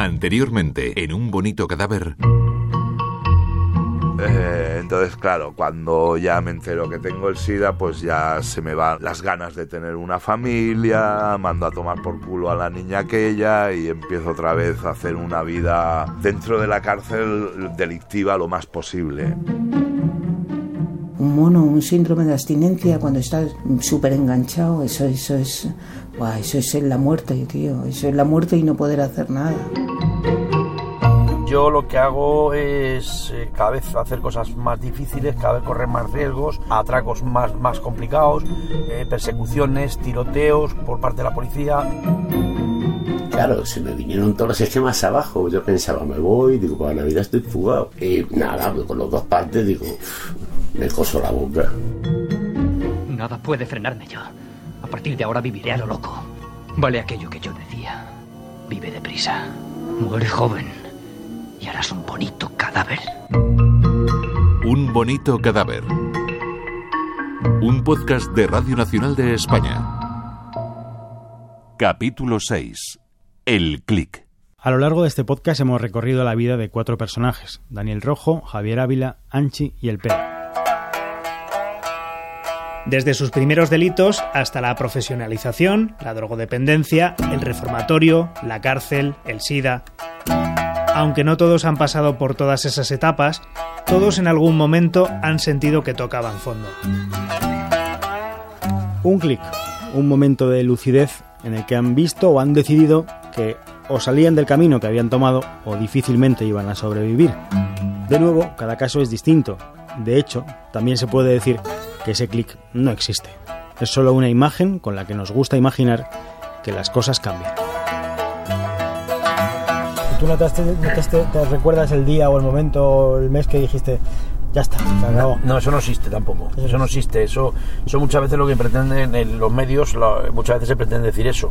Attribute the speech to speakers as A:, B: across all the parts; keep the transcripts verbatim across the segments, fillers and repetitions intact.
A: Anteriormente, en Un bonito cadáver.
B: Eh, entonces, claro, cuando ya me entero que tengo el SIDA, pues ya se me van las ganas de tener una familia, mando a tomar por culo a la niña aquella y empiezo otra vez a hacer una vida dentro de la cárcel delictiva lo más posible.
C: Un mono, un síndrome de abstinencia cuando estás súper enganchado, eso, eso es... Buah, eso es la muerte, tío. Eso es la muerte y no poder hacer nada.
D: Yo lo que hago es eh, cada vez hacer cosas más difíciles, cada vez correr más riesgos, atracos más, más complicados, eh, persecuciones, tiroteos por parte de la policía.
E: Claro, se me vinieron todos los esquemas abajo. Yo pensaba, me voy, digo, para Navidad estoy fugado. Y nada, con los dos partes, digo, me coso la boca.
F: Nada puede frenarme ya. A partir de ahora viviré a lo loco. Vale aquello que yo decía. Vive deprisa. Muere joven. Y harás un bonito cadáver.
A: Un bonito cadáver. Un podcast de Radio Nacional de España. Capítulo seis. El clic.
G: A lo largo de este podcast hemos recorrido la vida de cuatro personajes: Daniel Rojo, Javier Ávila, Anchi y el Pera.
H: Desde sus primeros delitos hasta la profesionalización, la drogodependencia, el reformatorio, la cárcel, el SIDA. Aunque no todos han pasado por todas esas etapas, todos en algún momento han sentido que tocaban fondo.
G: Un clic, un momento de lucidez en el que han visto o han decidido que o salían del camino que habían tomado o difícilmente iban a sobrevivir. De nuevo, cada caso es distinto. De hecho, también se puede decir que ese clic no existe. Es solo una imagen con la que nos gusta imaginar que las cosas cambian.
I: ¿Tú notaste, notaste, te recuerdas el día o el momento o el mes que dijiste, ya está, se acabó?
D: No, eso no existe tampoco. Eso no existe. Eso, eso muchas veces lo que pretenden en los medios, lo, muchas veces se pretende decir eso.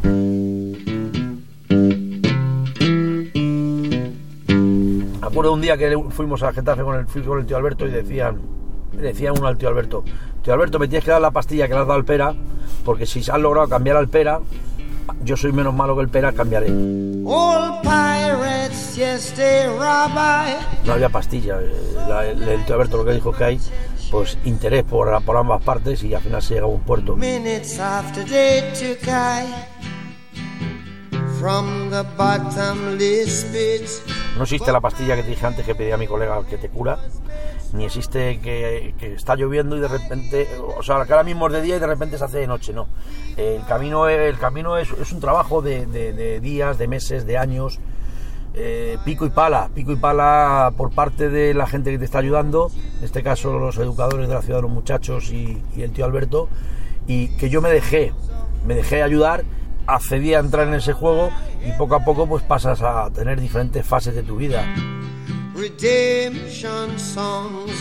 D: Me acuerdo un día que fuimos a Getafe con el, fui con el tío Alberto y decían, decía uno al tío Alberto, tío Alberto, me tienes que dar la pastilla que le has dado al Pera, porque si has logrado cambiar al Pera, yo soy menos malo que el Pera, cambiaré. No había pastilla. La, el, el tío Alberto lo que dijo es que hay pues interés por, por ambas partes y al final se llega a un puerto. No existe la pastilla que te dije antes que pedí a mi colega que te cura, ni existe que, que está lloviendo y de repente, o sea, que ahora mismo es de día y de repente se hace de noche, no. El camino, el camino es, es un trabajo de, de, de días, de meses, de años, eh, pico y pala, pico y pala por parte de la gente que te está ayudando, en este caso los educadores de la ciudad, los muchachos y, y el tío Alberto, y que yo me dejé, me dejé ayudar, accedí a entrar en ese juego y poco a poco pues pasas a tener diferentes fases de tu vida. Redemption songs.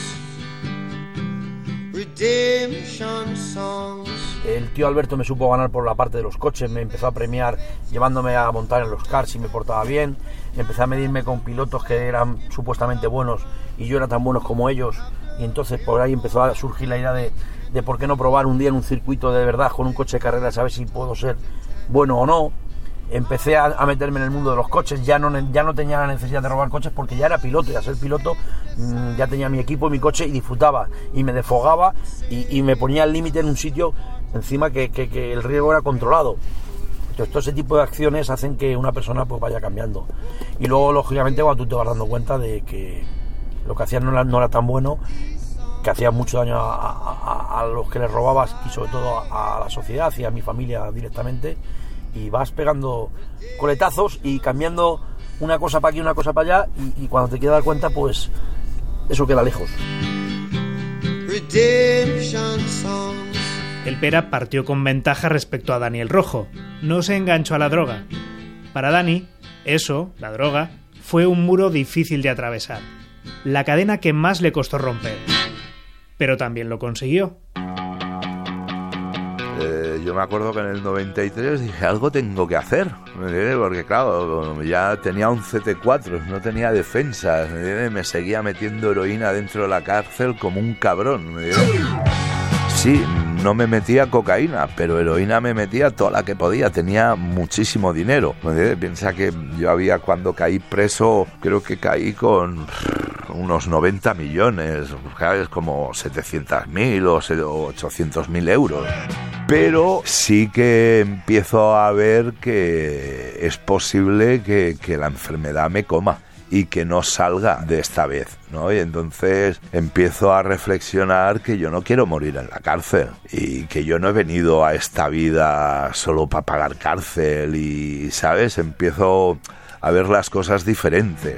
D: Redemption songs. El tío Alberto me supo ganar por la parte de los coches, me empezó a premiar llevándome a montar en los cars y me portaba bien, empecé a medirme con pilotos que eran supuestamente buenos y yo era tan bueno como ellos, y entonces por ahí empezó a surgir la idea de, de por qué no probar un día en un circuito de verdad con un coche de carrera, saber si puedo ser bueno o no. Empecé a, a meterme en el mundo de los coches, ya no, ya no tenía la necesidad de robar coches porque ya era piloto, y al ser piloto mmm, ya tenía mi equipo y mi coche y disfrutaba y me desfogaba y, y me ponía al límite en un sitio encima que, que, que el riesgo era controlado. Entonces todo ese tipo de acciones hacen que una persona pues vaya cambiando y luego lógicamente cuando tú te vas dando cuenta de que lo que hacías no era, no era tan bueno, que hacía mucho daño a, a, a los que les robabas y sobre todo a, a la sociedad y a mi familia directamente, y vas pegando coletazos y cambiando una cosa para aquí, una cosa para allá, y, y cuando te quieres dar cuenta, pues eso queda lejos.
H: El Pera partió con ventaja respecto a Daniel Rojo. No se enganchó a la droga. Para Dani, eso, la droga, fue un muro difícil de atravesar. La cadena que más le costó romper. Pero también lo consiguió.
B: Eh, yo me acuerdo que en el noventa y tres dije, algo tengo que hacer, ¿me porque claro, ya tenía un C T cuatro, no tenía defensa, ¿me, me seguía metiendo heroína dentro de la cárcel como un cabrón, ¿me sí, no me metía cocaína, pero heroína me metía toda la que podía, tenía muchísimo dinero. Piensa que yo había, cuando caí preso, creo que caí con unos noventa millones, ¿sabes? Como setecientos mil o ochocientos mil euros. Pero sí que empiezo a ver que es posible que, que la enfermedad me coma y que no salga de esta vez, ¿no? Y entonces empiezo a reflexionar que yo no quiero morir en la cárcel y que yo no he venido a esta vida solo para pagar cárcel y, ¿sabes? Empiezo a ver las cosas diferentes.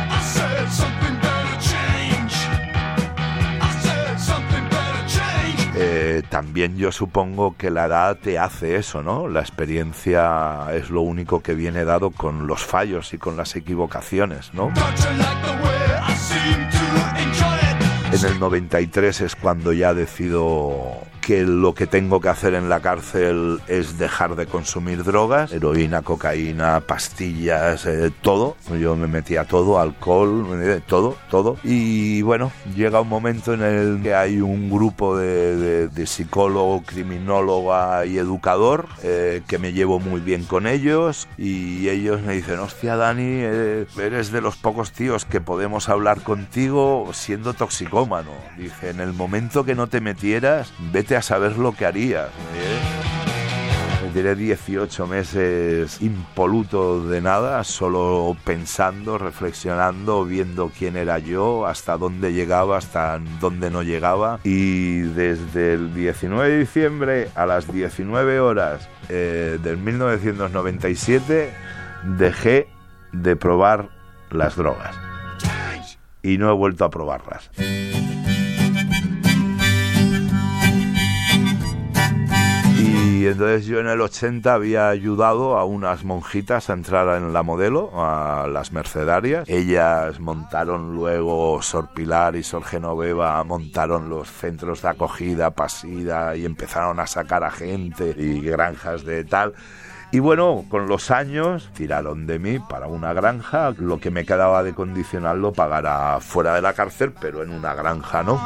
B: Eh, también yo supongo que la edad te hace eso, ¿no? La experiencia es lo único que viene dado con los fallos y con las equivocaciones, ¿no? En el noventa y tres es cuando ya decido que lo que tengo que hacer en la cárcel es dejar de consumir drogas, heroína, cocaína, pastillas, eh, todo. Yo me metía todo, alcohol, eh, todo, todo. Y bueno, llega un momento en el que hay un grupo de, de, de psicólogo, criminóloga y educador eh, que me llevo muy bien con ellos y ellos me dicen, hostia Dani, eh, eres de los pocos tíos que podemos hablar contigo siendo toxicómano. Dice, en el momento que no te metieras, vete a saber lo que harías. ¿eh? Me tiré dieciocho meses impoluto de nada, solo pensando, reflexionando, viendo quién era yo, hasta dónde llegaba, hasta dónde no llegaba. Y desde el diecinueve de diciembre a las diecinueve horas eh, del mil novecientos noventa y siete dejé de probar las drogas y no he vuelto a probarlas. Y entonces yo en el ochenta había ayudado a unas monjitas a entrar en la Modelo, a las mercedarias. Ellas montaron luego, Sor Pilar y Sor Genoveva montaron los centros de acogida, pasida, y empezaron a sacar a gente y granjas de tal. Y bueno, con los años tiraron de mí para una granja. Lo que me quedaba de condicional lo pagara fuera de la cárcel, pero en una granja, ¿no?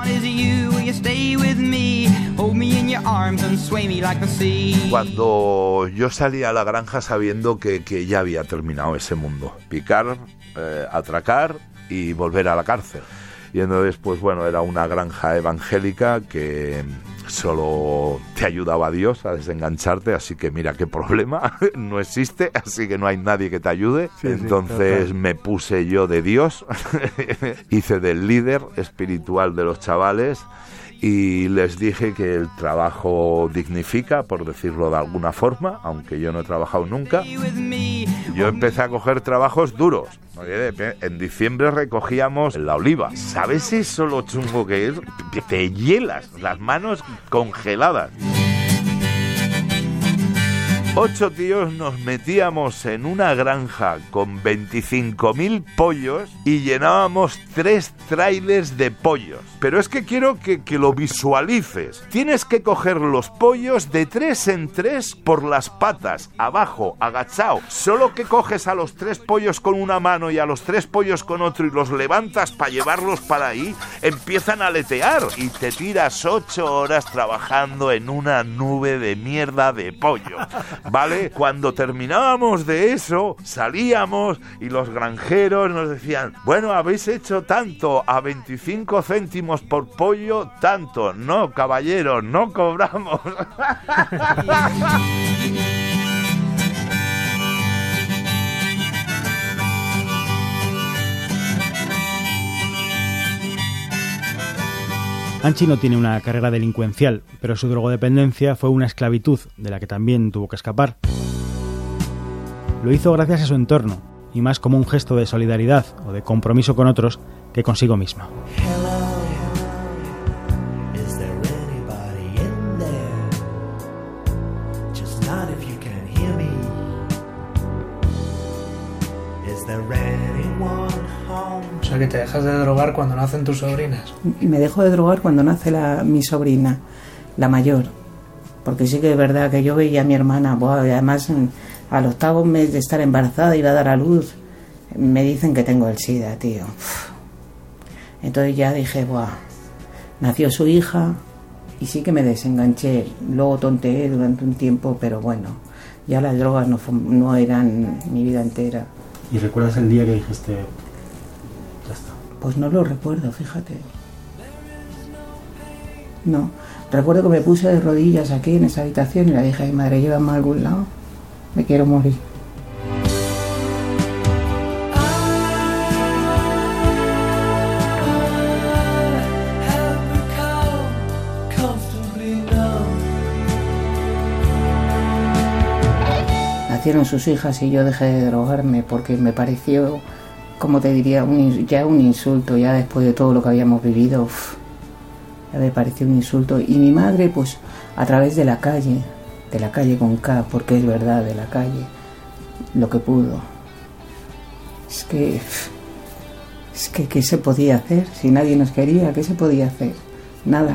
B: Cuando yo salí a la granja sabiendo que, que ya había terminado ese mundo. Picar, eh, atracar y volver a la cárcel. Y entonces, pues bueno, era una granja evangélica que solo te ayudaba Dios a desengancharte, así que mira qué problema, no existe, así que no hay nadie que te ayude. Sí, entonces sí, me puse yo de Dios, hice del líder espiritual de los chavales y les dije que el trabajo dignifica, por decirlo de alguna forma, aunque yo no he trabajado nunca. Yo empecé a coger trabajos duros. En diciembre recogíamos la oliva. ¿Sabes eso lo chungo que es? Te hielas, las manos congeladas. Ocho tíos nos metíamos en una granja con veinticinco mil pollos y llenábamos tres trailers de pollos. Pero es que quiero que, que lo visualices. Tienes que coger los pollos de tres en tres por las patas, abajo, agachado. Solo que coges a los tres pollos con una mano y a los tres pollos con otro y los levantas para llevarlos para ahí, empiezan a aletear y te tiras ocho horas trabajando en una nube de mierda de pollo. ¿Vale? Cuando terminábamos de eso, salíamos y los granjeros nos decían, bueno, habéis hecho tanto, a veinticinco céntimos por pollo, tanto. No, caballero, no cobramos.
G: Anchi no tiene una carrera delincuencial, pero su drogodependencia fue una esclavitud de la que también tuvo que escapar. Lo hizo gracias a su entorno, y más como un gesto de solidaridad o de compromiso con otros que consigo mismo.
H: O sea, que te dejas de drogar cuando nacen tus sobrinas.
C: Me dejo de drogar cuando nace la, mi sobrina, la mayor. Porque sí que es verdad que yo veía a mi hermana, buah, además al octavo mes de estar embarazada, iba a dar a luz, me dicen que tengo el SIDA, tío. Entonces ya dije, buah, nació su hija y sí que me desenganché. Luego tonteé durante un tiempo, pero bueno, ya las drogas no, no eran mi vida entera.
I: ¿Y recuerdas el día que dijiste, ya está?
C: Pues no lo recuerdo, fíjate. No, recuerdo que me puse de rodillas aquí en esa habitación y le dije a mi madre, llévame a algún lado, me quiero morir. Nacieron sus hijas y yo dejé de drogarme porque me pareció, como te diría, un, ya un insulto, ya después de todo lo que habíamos vivido. Uf, ya me pareció un insulto. Y mi madre, pues a través de la calle, de la calle con K, porque es verdad, de la calle, lo que pudo. Es que, es que, ¿qué se podía hacer? Si nadie nos quería, ¿qué se podía hacer? Nada.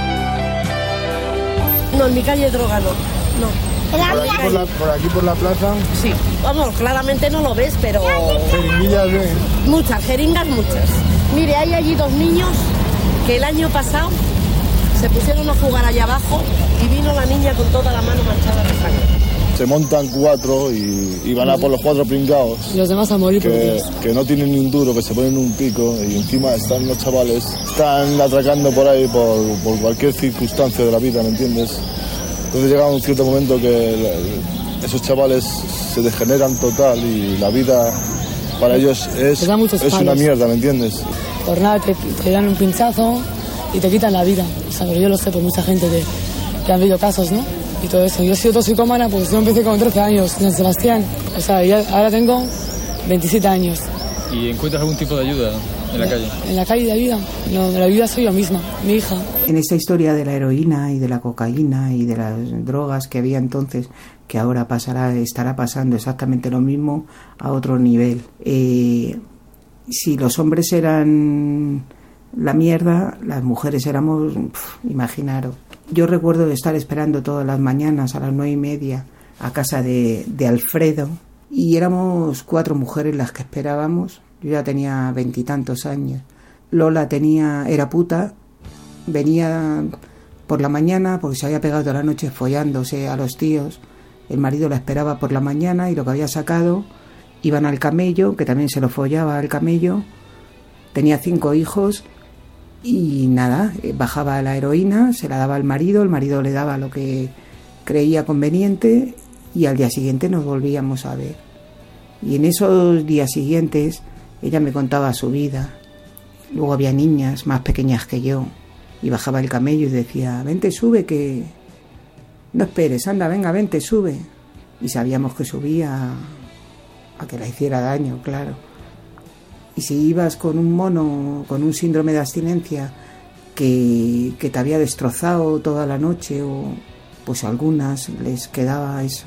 J: No, en mi calle droga no, no.
K: ¿Por aquí por, la, por aquí por la plaza?
J: Sí, vamos, claramente no lo ves, pero...
K: Jeringuillas, ¿ven?
J: Muchas, jeringas muchas. Mire, hay allí dos niños que el año pasado se pusieron a jugar allá abajo y vino la niña con toda la mano manchada de sangre.
K: Se montan cuatro y, y van a por los cuatro pringados.
J: Los demás a morir por
K: que,
J: Dios.
K: Que no tienen ni un duro, que se ponen un pico y encima están los chavales, están atracando por ahí por, por cualquier circunstancia de la vida, ¿me entiendes? Entonces llega un cierto momento que esos chavales se degeneran total y la vida para ellos es, es una mierda, ¿me entiendes?
J: Por nada te, te dan un pinchazo y te quitan la vida. O sea, pero yo lo sé por mucha gente que, que han habido casos, ¿no? Y todo eso. Yo he sido toxicómana, pues yo empecé con trece años en San Sebastián. O sea, y ahora tengo veintisiete años.
L: ¿Y encuentras algún tipo de ayuda en la calle?
J: En la calle de ayuda. No, de la ayuda soy yo misma, mi hija.
C: En esta historia de la heroína y de la cocaína y de las drogas que había entonces, que ahora pasará, estará pasando exactamente lo mismo a otro nivel. Eh, si los hombres eran la mierda, las mujeres éramos, pf, imaginaros. Yo recuerdo de estar esperando todas las mañanas a las nueve y media a casa de, de Alfredo, y éramos cuatro mujeres las que esperábamos. Yo ya tenía veintitantos años. Lola tenía, era puta, venía por la mañana porque se había pegado toda la noche follándose a los tíos. El marido la esperaba por la mañana y lo que había sacado, iban al camello, que también se lo follaba al camello. Tenía cinco hijos y nada, bajaba la heroína, se la daba al marido, el marido le daba lo que creía conveniente y al día siguiente nos volvíamos a ver. Y en esos días siguientes ella me contaba su vida. Luego había niñas más pequeñas que yo y bajaba el camello y decía, vente, sube, que no esperes, anda, venga, vente, sube. Y sabíamos que subía a que la hiciera daño, claro. Y si ibas con un mono, con un síndrome de abstinencia que, que te había destrozado toda la noche, o pues a algunas les quedaba eso.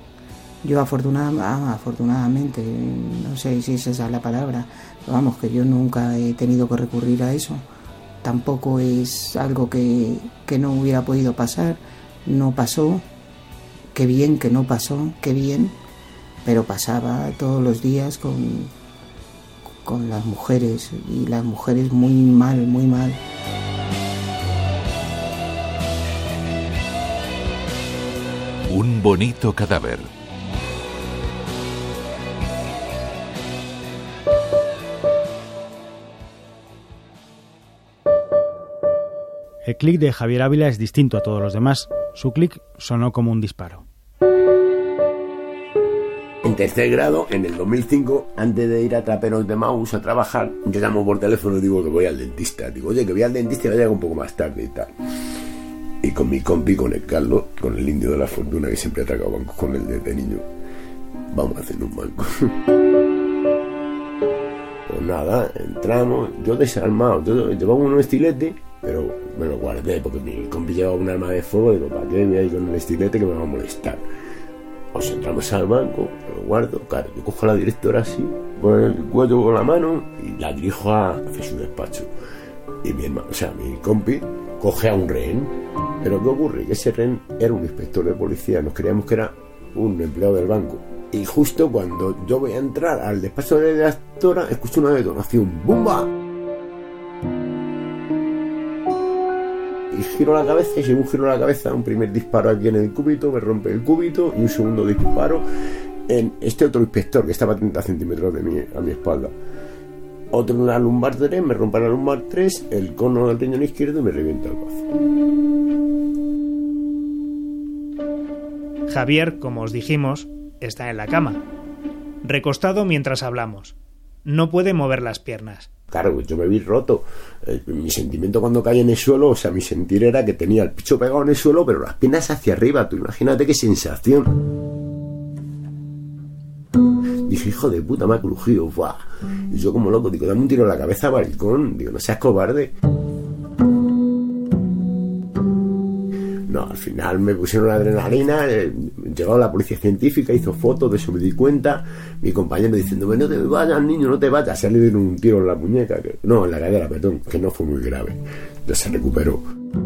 C: Yo afortunadamente, ah, afortunadamente, no sé si esa es la palabra, pero vamos, que yo nunca he tenido que recurrir a eso. Tampoco es algo que, que no hubiera podido pasar. No pasó, qué bien que no pasó, qué bien, pero pasaba todos los días con, con las mujeres, y las mujeres muy mal, muy mal.
A: Un bonito cadáver.
G: El clic de Javier Ávila es distinto a todos los demás. Su clic sonó como un disparo.
E: En tercer grado, en el dos mil cinco, antes de ir a Traperos de Maús a trabajar, yo llamo por teléfono y digo que voy al dentista. Digo, oye, que voy al dentista y voy a llegar un poco más tarde y tal. Y con mi compi, con el Carlos, con el indio de la fortuna, que siempre ha atracado bancos con él desde niño, vamos a hacer un banco. Pues nada, entramos, yo desarmado, yo llevaba un estilete, pero me lo guardé porque mi compi llevaba un arma de fuego. Digo, ¿para qué voy a ir con el estilete que me va a molestar? Pues entramos al banco, me lo guardo, claro, yo cojo a la directora así, por el cuello con la mano y la dirijo a hacia su despacho. Y mi hermano, o sea, mi compi, coge a un rehén. Pero ¿qué ocurre? Que ese rehén era un inspector de policía, nos creíamos que era un empleado del banco. Y justo cuando yo voy a entrar al despacho de la directora, escucho una detonación, ¡bumba! Y giro la cabeza y según giro la cabeza, un primer disparo aquí en el cúbito, me rompe el cúbito y un segundo disparo en este otro inspector que estaba a treinta centímetros de mí, a mi espalda. Otro en la lumbar tres, me rompe la lumbar tres, el cono del riñón izquierdo y me revienta el bazo.
H: Javier, como os dijimos, está en la cama, recostado mientras hablamos. No puede mover las piernas.
E: Claro, yo me vi roto. Eh, mi sentimiento cuando caí en el suelo, o sea, mi sentir era que tenía el pecho pegado en el suelo, pero las piernas hacia arriba. Tú imagínate qué sensación. Dije, hijo de puta, me ha crujido. ¡Buah! Y yo como loco, digo, dame un tiro en la cabeza, maricón. Digo, no seas cobarde. No, al final me pusieron la adrenalina, eh, llegó la policía científica, hizo fotos, de eso me di cuenta. Mi compañero diciéndome, no te vayas, niño, no te vayas. Se le dieron un tiro en la muñeca, que, no, en la cadera, perdón, que no fue muy grave. Ya se recuperó.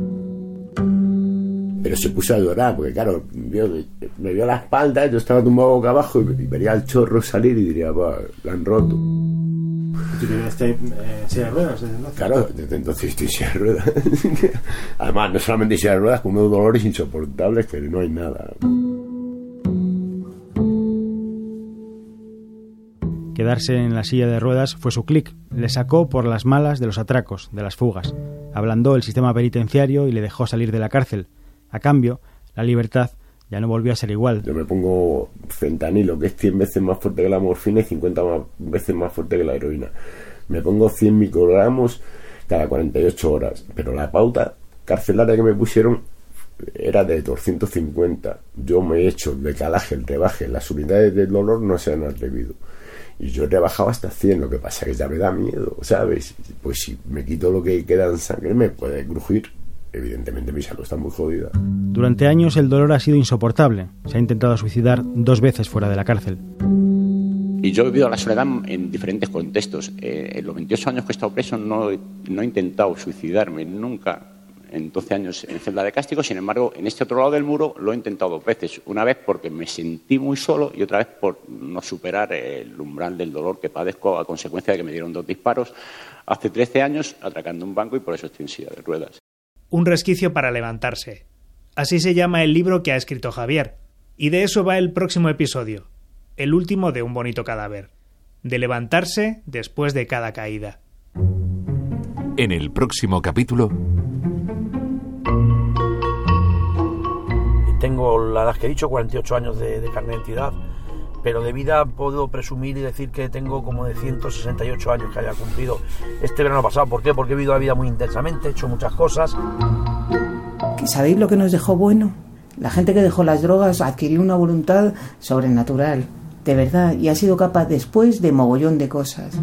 E: Pero se puso a llorar, porque claro, vio, me vio la espalda, yo estaba tumbado boca abajo y, y vería el chorro salir y diría, va, la han roto.
I: ¿Tú tienes en silla de ruedas desde entonces?
E: Claro, desde entonces estoy en silla de ruedas. Además, no solamente en silla de ruedas, con unos dolores insoportables que no hay nada.
G: Quedarse en la silla de ruedas fue su clic. Le sacó por las malas de los atracos, de las fugas. Ablandó el sistema penitenciario y le dejó salir de la cárcel. A cambio, la libertad ya no volvió a ser igual.
E: Yo me pongo fentanilo, que es cien veces más fuerte que la morfina y cincuenta veces más fuerte que la heroína. Me pongo cien microgramos cada cuarenta y ocho horas, pero la pauta carcelaria que me pusieron era de doscientos cincuenta. Yo me he hecho de calaje, el rebaje, las unidades del dolor no se han atrevido. Y yo he rebajado hasta cien, lo que pasa es que ya me da miedo, ¿sabes? Pues si me quito lo que queda en sangre me puede crujir. Evidentemente mi salud está muy jodida.
G: Durante años el dolor ha sido insoportable. Se ha intentado suicidar dos veces fuera de la cárcel.
M: Y yo he vivido la soledad en diferentes contextos. Eh, en los veintiocho años que he estado preso no, no he intentado suicidarme, nunca. En doce años en celda de castigo, sin embargo, en este otro lado del muro lo he intentado dos veces. Una vez porque me sentí muy solo y otra vez por no superar el umbral del dolor que padezco a consecuencia de que me dieron dos disparos hace trece años atracando un banco y por eso estoy en silla de ruedas.
H: Un resquicio para levantarse. Así se llama el libro que ha escrito Javier. Y de eso va el próximo episodio. El último de Un bonito cadáver. De levantarse después de cada caída.
A: En el próximo capítulo...
D: Tengo la edad que he dicho, cuarenta y ocho años de, de carnet de identidad, pero de vida puedo presumir y decir que tengo como de ciento sesenta y ocho años que haya cumplido este verano pasado. ¿Por qué? Porque he vivido la vida muy intensamente, he hecho muchas cosas.
C: ¿Sabéis lo que nos dejó bueno? La gente que dejó las drogas adquirió una voluntad sobrenatural, de verdad, y ha sido capaz después de mogollón de cosas.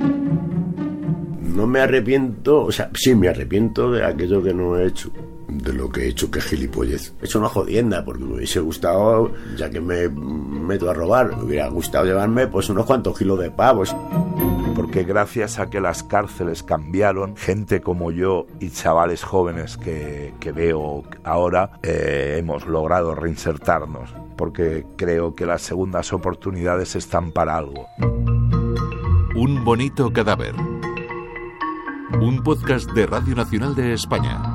E: No me arrepiento, o sea, sí me arrepiento de aquello que no he hecho, de lo que he hecho, que es gilipollez. He hecho una jodienda, porque me hubiese gustado, ya que me meto a robar, me hubiera gustado llevarme pues unos cuantos kilos de pavos.
B: Porque gracias a que las cárceles cambiaron, gente como yo y chavales jóvenes que, que veo ahora, eh, hemos logrado reinsertarnos, porque creo que las segundas oportunidades están para algo.
A: Un bonito cadáver. Un podcast de Radio Nacional de España.